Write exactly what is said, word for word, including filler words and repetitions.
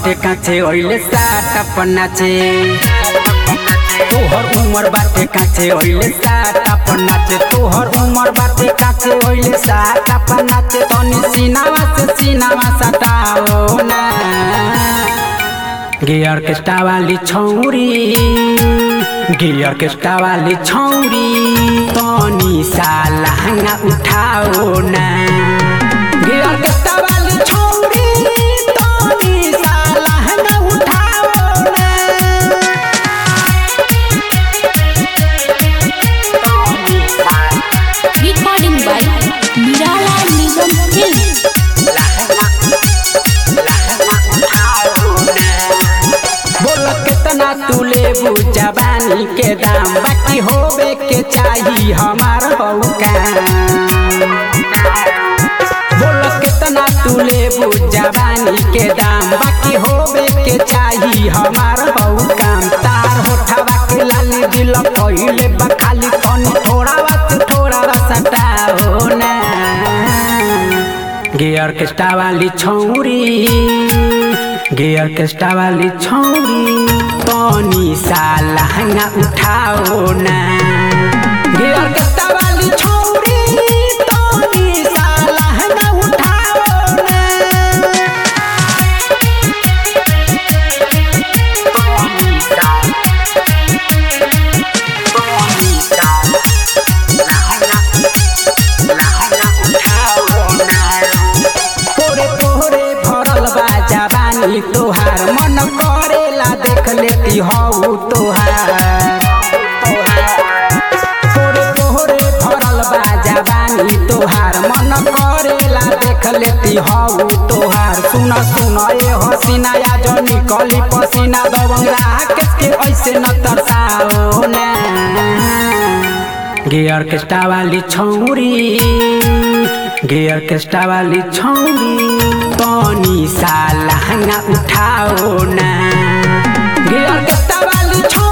बाटे काचे ओइले साटा पन्नाचे तोहर उमर बाटे काचे ओइले साटा पन्नाचे तोहर उमर बाटे काचे ओइले साटा पन्नाचे तनी सीनावा से सीनावा सटाओ ना गे ऑर्केस्ट्रा वाली छौरी गे ऑर्केस्ट्रा वाली छौरी तनी सा लहंगा उठाओ ना गे ऑर्केस्ट्रा वाली छौरी तनी सा लहंगा उठाओ ना रिकॉर्डिंग बाय निराला निगम फिल्म्स लहंगा लहंगा उठाओ ना बोल कितना तू लेबू जवानी के दाम बाकी होवे के चाहिए हमार हौका बोल कितना तू लेबू जवानी के दाम बाकी होवे के चाहिए हमार हौका तार होठवा के लाली दिल पहिले बखाली कौन थोड़ा बात थोड़ा सटाओ ना गे ऑर्केस्ट्रा वाली छौरी गे ऑर्केस्ट्रा वाली छौरी तनी सा लहंगा उठाओ ना गे ऑर्केस्ट्रा वाली छौरी तनी सा लहंगा उठाओ ना तनी सा तनी सा लहंगा लहंगा उठाओ ना तोरे तोरे भरल बा जवानी तोहार मन करेला देख लेती हऊ तोहार तोरे तोरे भरल बा जवानी तोहार मन करेला देख लेती हऊ तोहार सुन सुन ए हसीना या जो निकली पसीना दबंग राकेश के ऐसे न तरसाओ ना गे ऑर्केस्ट्रा वाली छौरी गे ऑर्केस्ट्रा वाली छौरी तनी सा लहंगा उठाओ ना गे ऑर्केस्ट्रा वाली छौरी